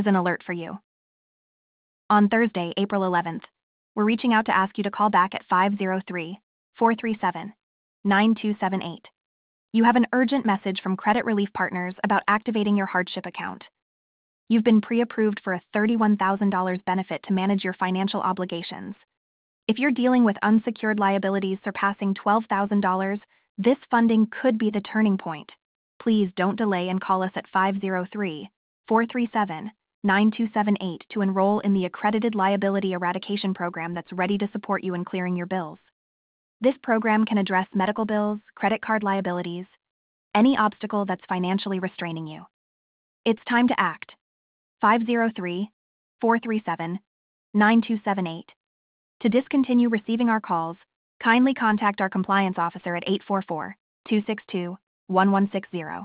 An alert for you. On Thursday, April 11th, we're reaching out to ask you to call back at 503-437-9278. You have an urgent message from Credit Relief Partners about activating your hardship account. You've been pre-approved for a $31,000 benefit to manage your financial obligations. If you're dealing with unsecured liabilities surpassing $12,000, this funding could be the turning point. Please don't delay and call us at 503-437-9278 to enroll in the Accredited Liability Eradication Program that's ready to support you in clearing your bills. This program can address medical bills, credit card liabilities, any obstacle that's financially restraining you. It's time to act. 503-437-9278. To discontinue receiving our calls, kindly contact our compliance officer at 844-262-1160.